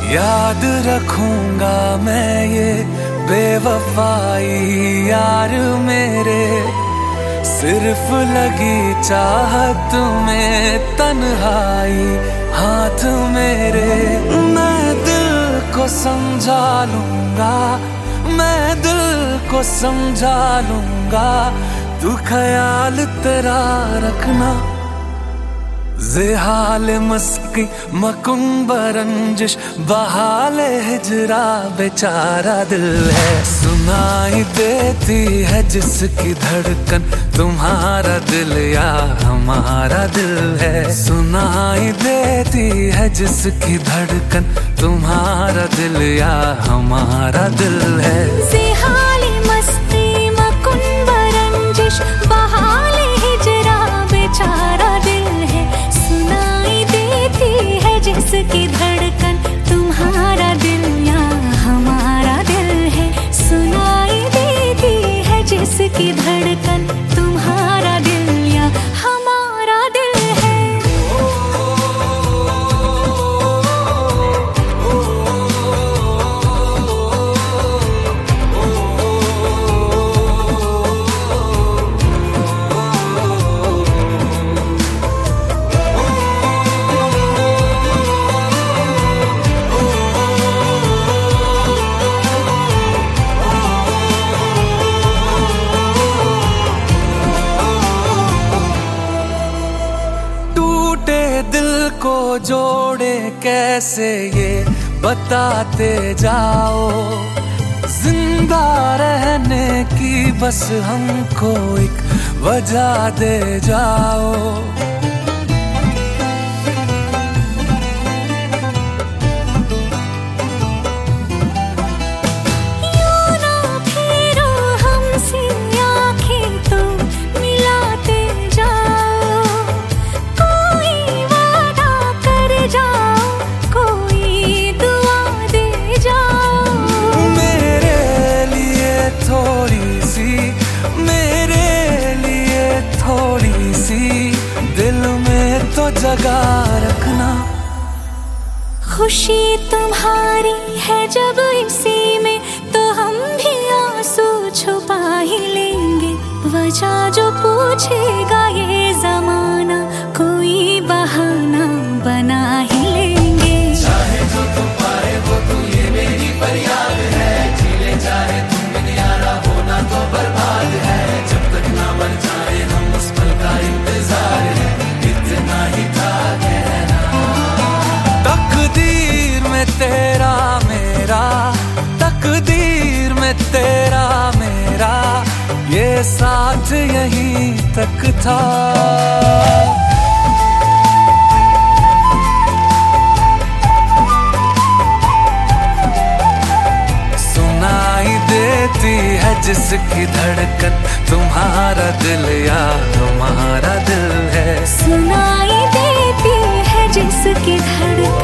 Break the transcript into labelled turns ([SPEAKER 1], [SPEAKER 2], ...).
[SPEAKER 1] याद रखूंगा मैं ये बेवफाई यार मेरे, सिर्फ लगी चाहत में तन्हाई हाथ मेरे। मैं दिल को समझा लूंगा, मैं दिल को समझा लूंगा, तू ख्याल तेरा रखना। ज़ेहाल मस्की मकुंब रंजिश बहाल हिजरा बेचारा दिल है। सुनाई देती है जिसकी धड़कन तुम्हारा दिल या हमारा दिल है। सुनाई देती है जिसकी धड़कन तुम्हारा दिल या हमारा दिल है।
[SPEAKER 2] ज़ेहाल मस्ती मकुंब रंजिश बहाल हिजरा बेचारा दिल है। सुनाई देती है जिसकी धड़कन तुम्हारा दिल या हमारा दिल है। सुनाई देती है जिसकी धड़कन तुम्हारा दिल या हमारा दिल है।
[SPEAKER 1] दिल को जोड़े कैसे ये बताते जाओ, जिंदा रहने की बस हमको एक वजह दे जाओ। दिल में तो जगा रखना।
[SPEAKER 2] खुशी तुम्हारी है जब इसी में, तो हम भी आंसू छुपा ही लेंगे। वजह जो पूछेगा ये जमाना, कोई बहाना बना ही लेंगे।
[SPEAKER 1] चाहे जो तू पाए वो तू, ये मेरी फरियाद है। जीले चाहे तुम बिन यारा, होना तो बर्बाद है। जब तक ना मर जाए हम उस पल का इंतजार है, इतना ही था कहना। तकदीर में तेरा मेरा, तकदीर में तेरा मेरा, ये साथ यहीं तक था। सुनाई देती है जिसकी धड़कन तुम्हारा दिल या हमारा दिल है।
[SPEAKER 2] सुनाई देती है जिसकी धड़कन